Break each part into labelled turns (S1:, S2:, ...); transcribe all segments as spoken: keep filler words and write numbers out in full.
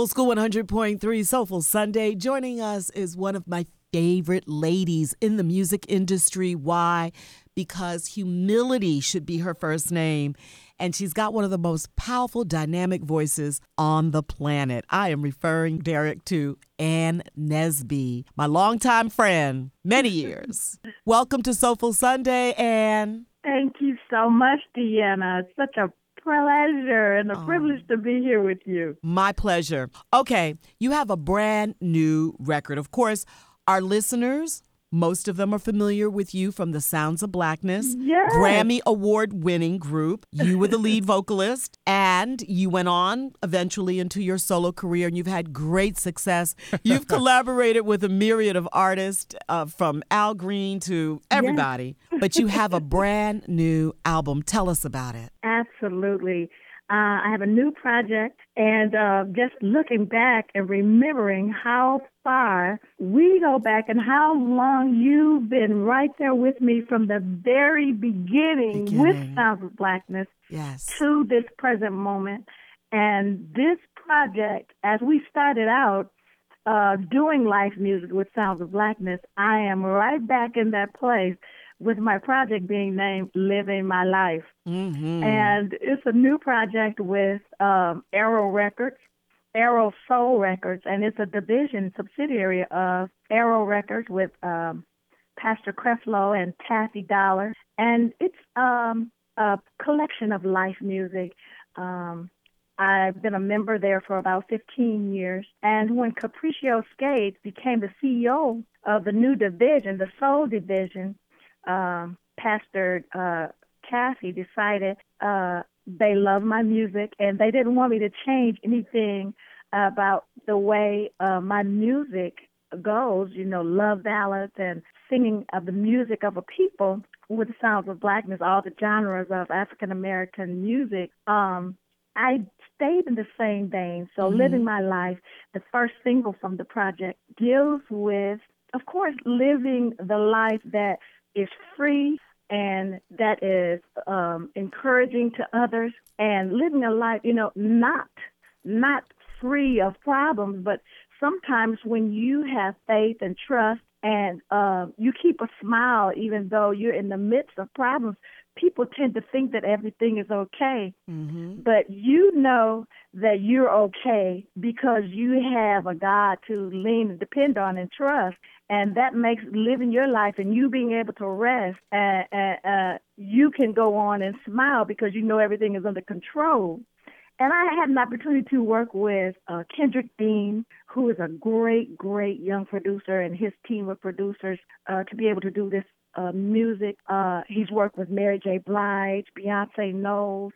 S1: Soul School one hundred point three Soulful Sunday. Joining us is one of my favorite ladies in the music industry. Why? Because humility should be her first name. And she's got one of the most powerful, dynamic voices on the planet. I am referring, Derek, to Ann Nesby, my longtime friend, many years. Welcome to Soulful Sunday, Ann.
S2: Thank you so much, Deanna. It's such a pleasure and a
S1: Oh.
S2: privilege to be here with you.
S1: My pleasure. Okay, you have a brand new record. Of course, our listeners, most of them are familiar with you from the Sounds of Blackness,
S2: Yes.
S1: Grammy Award-winning group. You were the lead vocalist, and you went on eventually into your solo career, and you've had great success. You've collaborated with a myriad of artists, uh, from Al Green to everybody,
S2: Yes.
S1: but you have a brand new album. Tell us about it.
S2: Absolutely. Uh, I have a new project, and uh, just looking back and remembering how far we go back and how long you've been right there with me from the very beginning,
S1: Beginning.
S2: with Sounds of Blackness
S1: Yes.
S2: to this present moment. And this project, as we started out uh, doing live music with Sounds of Blackness, I am right back in that place with my project being named Living My Life.
S1: Mm-hmm.
S2: And it's a new project with um, Arrow Records, Arrow Soul Records, and it's a division subsidiary of Arrow Records with um, Pastor Creflo and Taffy Dollar. And it's um, a collection of life music. Um, I've been a member there for about fifteen years. And when Capriccio Skates became the C E O of the new division, the Soul Division, um, Pastor uh, Kathy decided uh, they love my music and they didn't want me to change anything about the way uh, my music goes, you know, love ballads and singing of the music of a people with the Sounds of Blackness, all the genres of African-American music. Um, I stayed in the same vein. So
S1: Mm-hmm.
S2: Living My Life, the first single from the project, deals with, of course, living the life that is free and that is um, encouraging to others, and living a life, you know, not not free of problems, but sometimes when you have faith and trust and uh, you keep a smile even though you're in the midst of problems, people tend to think that everything is okay.
S1: Mm-hmm.
S2: But you know that you're okay because you have a God to lean and depend on and trust. And that makes living your life and you being able to rest, uh, uh, uh, you can go on and smile because you know everything is under control. And I had an opportunity to work with uh, Kendrick Dean, who is a great, great young producer, and his team of producers uh, to be able to do this uh, music. Uh, he's worked with Mary J. Blige, Beyonce Knowles,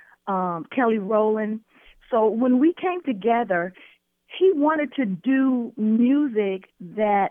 S2: um, Kelly Rowland. So when we came together, he wanted to do music that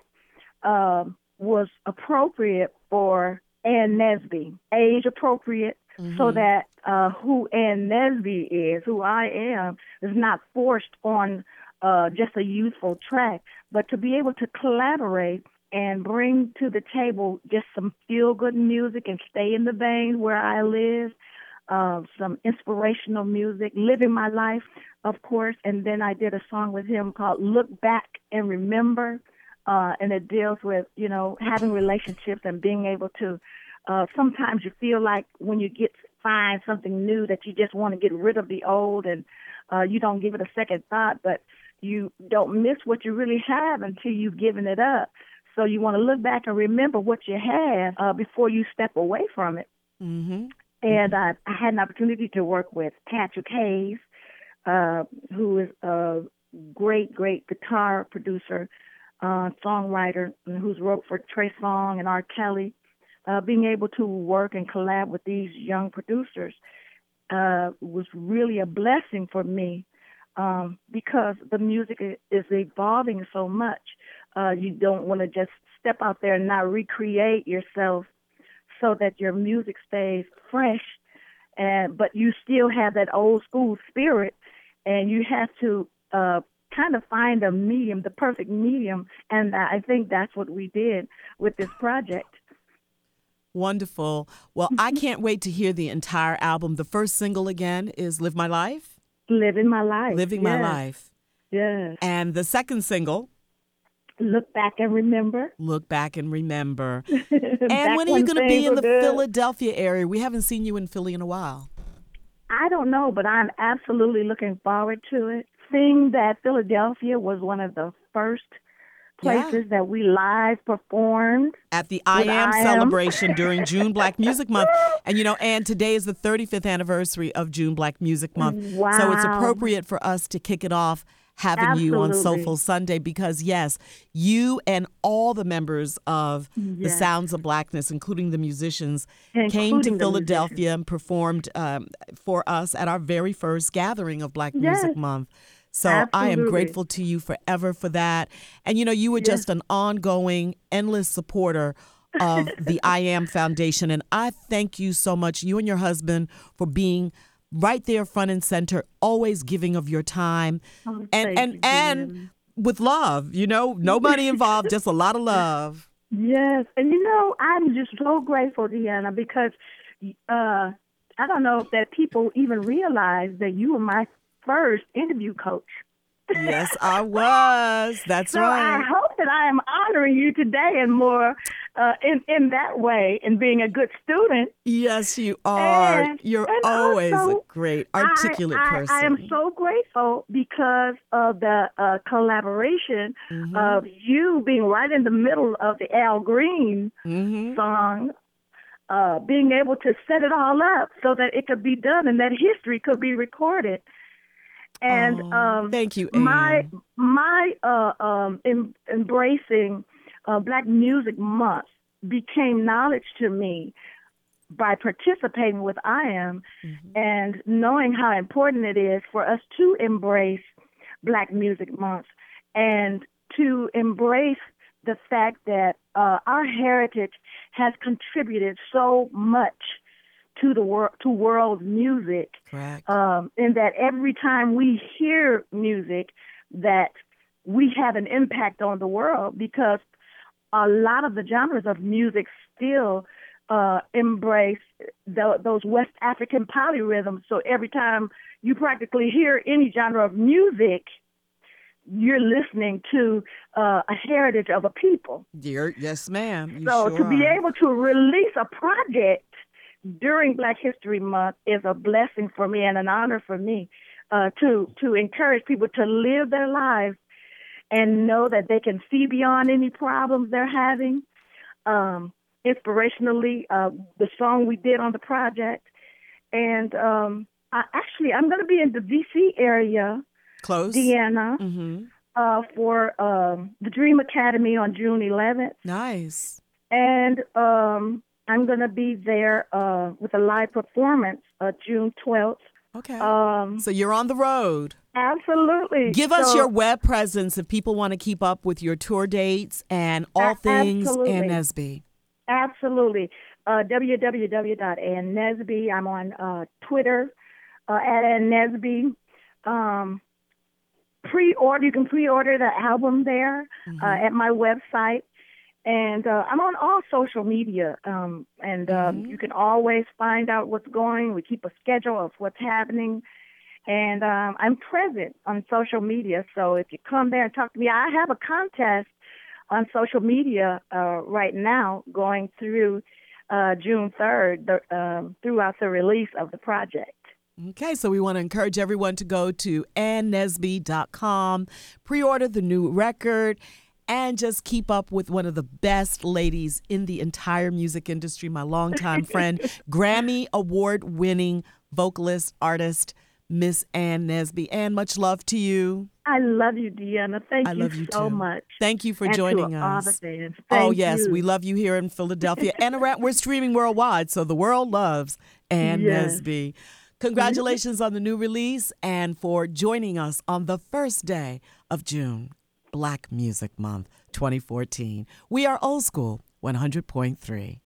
S2: uh, was appropriate for Ann Nesby, age appropriate,
S1: Mm-hmm.
S2: so that uh, who Ann Nesby is, who I am, is not forced on uh, just a youthful track, but to be able to collaborate and bring to the table just some feel-good music and stay in the vein where I live, uh, some inspirational music, living my life, of course. And then I did a song with him called Look Back and Remember, uh, and it deals with, you know, having relationships and being able to Uh, sometimes you feel like when you get find something new that you just want to get rid of the old, and uh, you don't give it a second thought, but you don't miss what you really have until you've given it up. So you want to look back and remember what you have uh, before you step away from it.
S1: Mm-hmm.
S2: And uh, I had an opportunity to work with Patrick Hayes, uh, who is a great, great guitar producer, uh, songwriter, who's wrote for Trey Songz and R. Kelly. Uh, being able to work and collab with these young producers uh, was really a blessing for me um, because the music is evolving so much. Uh, you don't want to just step out there and not recreate yourself so that your music stays fresh, and but you still have that old school spirit, and you have to uh, kind of find a medium, the perfect medium, and I think that's what we did with this project.
S1: Wonderful. Well, I can't wait to hear the entire album. The first single again is Live My Life?
S2: Living My Life.
S1: Living
S2: yes.
S1: My Life.
S2: yes.
S1: And the second single,
S2: Look Back and Remember.
S1: Look Back and Remember. And
S2: Back
S1: when are you
S2: when
S1: going to be
S2: things
S1: in
S2: were
S1: the
S2: good.
S1: Philadelphia area? We haven't seen you in Philly in a while.
S2: I don't know, but I'm absolutely looking forward to it. Seeing that Philadelphia was one of the first places
S1: Yeah.
S2: that we live performed.
S1: At the I
S2: With
S1: Am
S2: I Am.
S1: celebration during June Black Music Month. And, you know, and today is the thirty-fifth anniversary of June Black Music Month.
S2: Wow.
S1: So it's appropriate for us to kick it off having you on
S2: Absolutely.
S1: Soulful Sunday because, yes, you and all the members of the
S2: Yes.
S1: Sounds of Blackness, including the musicians, came to
S2: Including the
S1: Philadelphia
S2: musicians.
S1: and performed um, for us at our very first gathering of Black Music
S2: Yes.
S1: Month. So I am
S2: Absolutely.
S1: grateful to you forever for that. And, you know, you were
S2: Yes.
S1: just an ongoing, endless supporter of the I Am Foundation. And I thank you so much, you and your husband, for being right there front and center, always giving of your time.
S2: Oh,
S1: and
S2: thank
S1: and
S2: you,
S1: and
S2: Deanna.
S1: with love, you know, no money involved, just a lot of love.
S2: Yes, and you know, I'm just so grateful, Deanna, because uh, I don't know if that people even realize that you were my first interview coach.
S1: Yes, I was. That's
S2: So
S1: right.
S2: I hope that I am honoring you today and more uh, in in that way, and being a good student.
S1: Yes, you are.
S2: And,
S1: You're
S2: and
S1: always
S2: also,
S1: a great, articulate
S2: I, I,
S1: person.
S2: I am so grateful because of the uh, collaboration
S1: Mhm.
S2: of you being right in the middle of the Al Green
S1: Mhm.
S2: song, uh, being able to set it all up so that it could be done and that history could be recorded. And
S1: Oh,
S2: um,
S1: thank you,
S2: my
S1: Ann.
S2: my uh, um, em- embracing uh, Black Music Month became knowledge to me by participating with I Am
S1: Mhm.
S2: and knowing how important it is for us to embrace Black Music Month and to embrace the fact that uh, our heritage has contributed so much to the world, to world music,
S1: Correct.
S2: um, in that every time we hear music, that we have an impact on the world because a lot of the genres of music still uh, embrace the, those West African polyrhythms. So every time you practically hear any genre of music, you're listening to uh, a heritage of a people.
S1: You're, yes, ma'am. You
S2: So
S1: sure
S2: to be
S1: are.
S2: able to release a project during Black History Month is a blessing for me and an honor for me uh, to to encourage people to live their lives and know that they can see beyond any problems they're having. Um, inspirationally, uh, the song we did on the project, and um, I, actually, I'm going to be in the D C area,
S1: Close.
S2: Deanna,
S1: Mm-hmm.
S2: uh, for um, the Dream Academy on June eleventh,
S1: Nice.
S2: and um, I'm going to be there uh, with a live performance uh, June twelfth.
S1: Okay.
S2: Um,
S1: So you're on the road.
S2: absolutely.
S1: Give us
S2: So,
S1: your web presence if people want to keep up with your tour dates and all
S2: A-
S1: things
S2: absolutely.
S1: Ann Nesby.
S2: Absolutely. Uh, w w w dot ann nesby. I'm on uh, Twitter uh, at Ann Nesby. Um, pre-order. You can pre-order the album there
S1: Mhm.
S2: uh, at my website. And uh, I'm on all social media, um, and um,
S1: Mhm.
S2: you can always find out what's going. We keep a schedule of what's happening, and um, I'm present on social media. So if you come there and talk to me, I have a contest on social media uh, right now going through uh, June third, the, um, throughout the release of the project.
S1: Okay, so we want to encourage everyone to go to ann nesby dot com, pre-order the new record, and just keep up with one of the best ladies in the entire music industry, my longtime friend, Grammy Award-winning vocalist, artist, Miss Ann Nesby. Ann, much love to you.
S2: I love you, Deanna. Thank
S1: I
S2: you
S1: love you
S2: so
S1: too.
S2: much.
S1: Thank you for
S2: and
S1: joining
S2: to
S1: us.
S2: all the fans.
S1: Oh,
S2: Thank
S1: yes,
S2: you.
S1: we love you here in Philadelphia. And around, we're streaming worldwide, so the world loves Ann
S2: Yes.
S1: Nesby. Congratulations on the new release and for joining us on the first day of June, Black Music Month twenty fourteen. We are Old School one hundred point three.